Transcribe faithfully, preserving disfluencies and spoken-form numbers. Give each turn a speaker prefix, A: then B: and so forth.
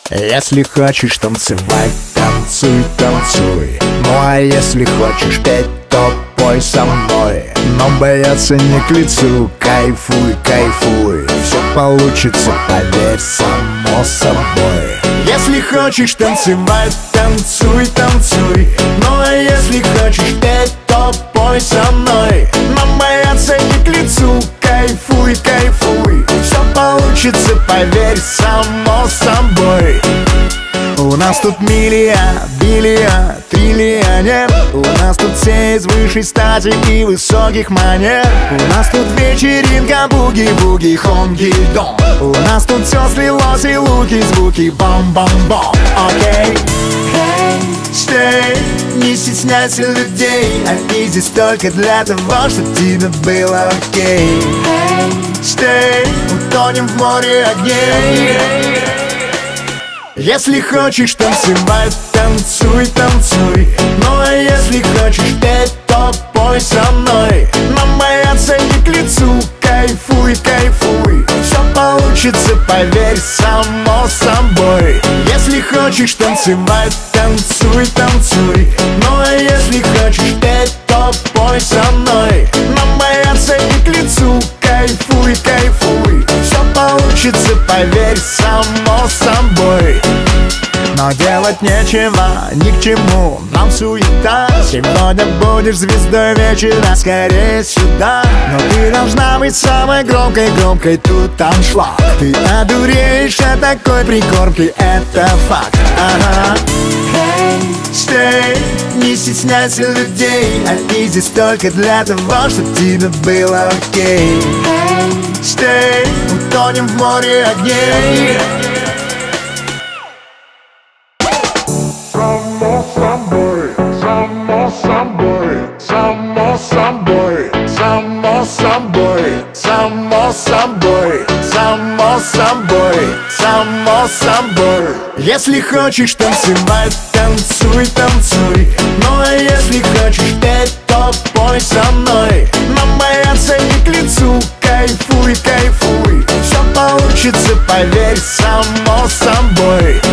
A: Если хочешь танцевать, танцуй, танцуй. Ну а если хочешь петь, то пой со мной. Но бояться не к лицу, кайфуй, кайфуй. Все получится, поверь, само собой. Если хочешь танцевать, танцуй, танцуй. Ну а если хочешь петь, то пой со мной. Но бояться не к лицу, кайфуй, кайфуй. Все получится, поверь, само собой. У нас тут миллиард, биллиард, триллионер. У нас тут все из высшей стати и высоких манер. У нас тут вечеринка, буги-буги, хонги-дон. У нас тут все слилось и луки, звуки, бом-бом-бом. Окей, стой, не стесняйся людей. Они здесь только для того, чтобы тебе было окей. Стой, утонем в море огней. Если хочешь танцевать, танцуй, танцуй. Ну а если хочешь петь, то пой со мной. Но бояться не к лицу, кайфуй, кайфуй. Все получится, поверь, само собой. Если хочешь танцевать, танцуй, танцуй. Ну а если хочешь петь, то пой со мной. Но бояться не к лицу, кайфуй, кайфуй. Все получится, поверь, само собой. Но делать нечего, ни к чему нам суета. Сегодня будешь звездой вечера, скорее сюда. Но ты должна быть самой громкой, громкой, тут аншлаг. Ты одуреешь от такой прикормки, это факт. Ага. Стой, не стесняйся людей. Они здесь только для того, чтобы тебе было окей. Стой, утонем в море огней.
B: Само собой, само собой, само собой, само собой, само собой, само собой, само собой.
A: Если хочешь танцевать, танцуй, танцуй. Ну а если хочешь петь, то пой со мной. Но бояться не к лицу, кайфуй, кайфуй. Все получится, поверь, само собой.